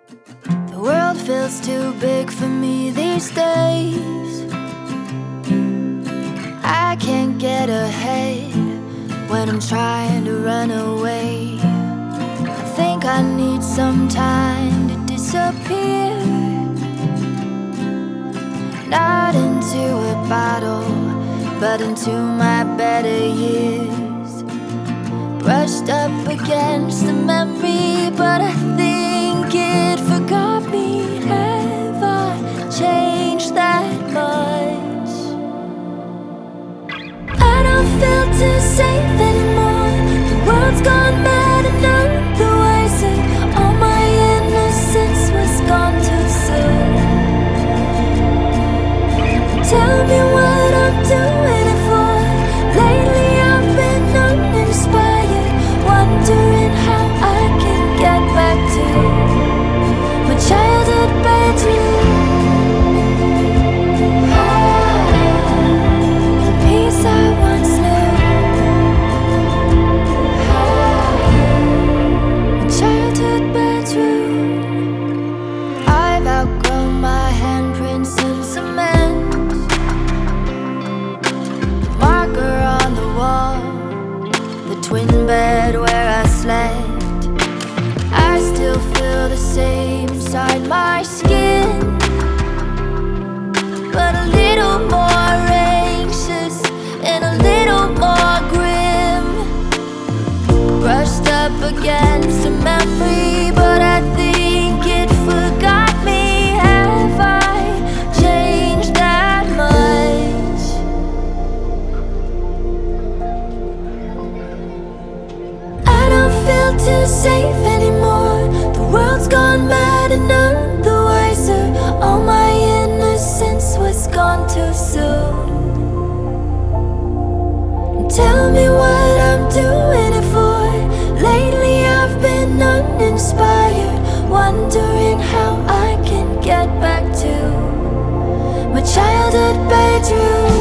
The world feels too big for me these days. I can't get ahead when I'm trying to run away. I think I need some time to disappear, not into a bottle, but into my better years. Brushed up against the memory, but I think it forgot me. Have I changed that much? I don't feel too safe anymore. The world's gone mad and none the wiser. All my innocence was gone too soon. Tell me what I'm doing it for. Lately I've been uninspired, wondering how I can get back to my childhood bedroom. The peace I once knew. My childhood bedroom. I've outgrown my handprints in cement, marker on the wall, the twin bed where I slept. I still feel the same inside my skin, but a little more anxious and a little more grim. Brushed up against a memory, but I think it forgot me. Have I changed that much? I don't feel too safe anymore. The world's gone mad and none the wiser. All my innocence was gone too soon. Tell me what I'm doing it for. Lately I've been uninspired, wondering how I can get back to my childhood bedroom.